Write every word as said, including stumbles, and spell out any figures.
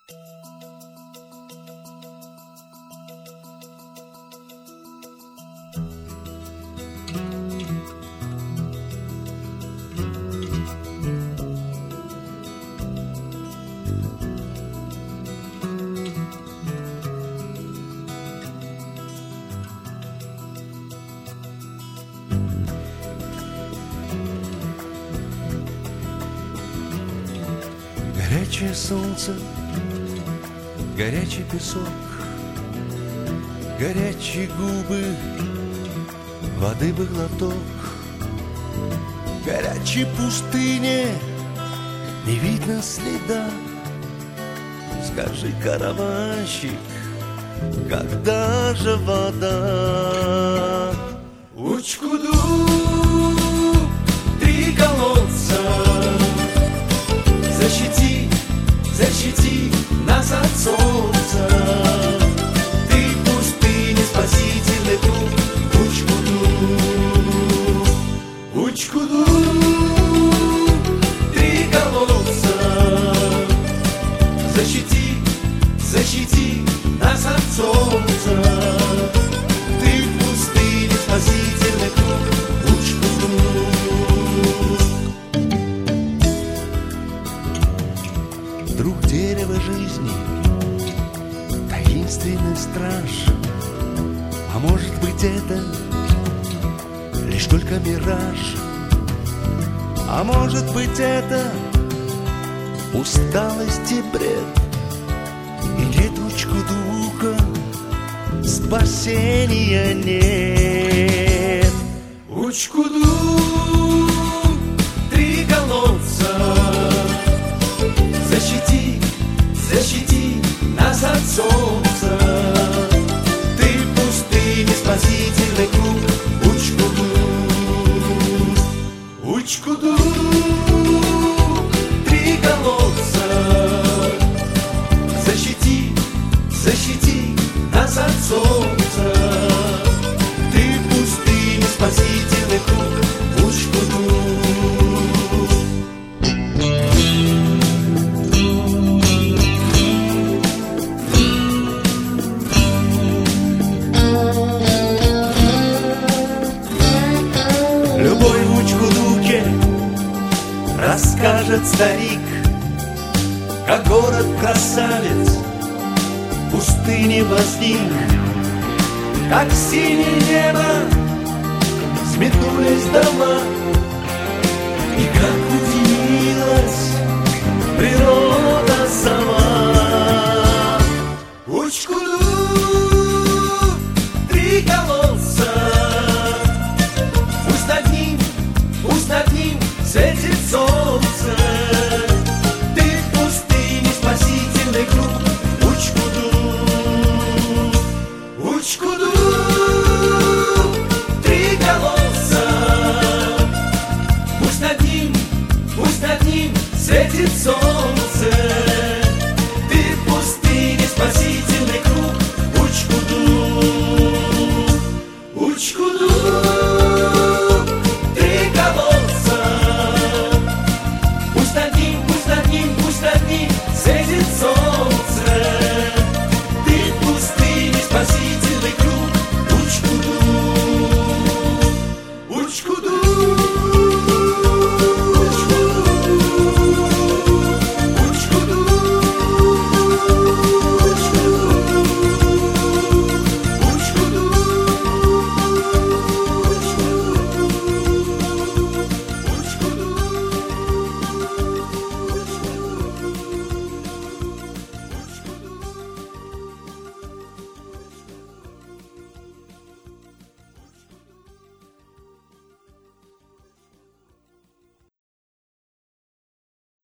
Горячее солнце, горячий песок, горячие губы, воды бы глоток. В горячей пустыне не видно следа. Скажи, караванщик, когда же вода? Учкуду, три колодца, защити, защити нас от солнца. Ты в пустыне спасительный круг. Учкуду, Учкуду, три колодца, защити, защити нас от солнца. Ты в пустыне спасительный круг. Учкуду. Вдруг дерево жизни, таинственный страж. А может быть это лишь только мираж? А может быть это усталость и бред? И нет Учкудука, спасения нет. Учкуду, три колодца, защити, защити нас от солнца. Ты в пустыне спасительный круг. Учкуду, Учкуду, три колодца, защити, защити нас от солнца. Ты в пустыне спасительный круг. Учкуду. Любой в Учкудуке расскажет старик, как город-красавец в пустыне возник, как в синее небо взметнулись дома, и как удивилась природа сама. Учкуду, три колодца, пусть над ним, пусть над ним светит солнце. Ты в пустыне спасительный круг. Учкуду, Учкуду, три колодца, пусть над ним, пусть над ним светит солнце.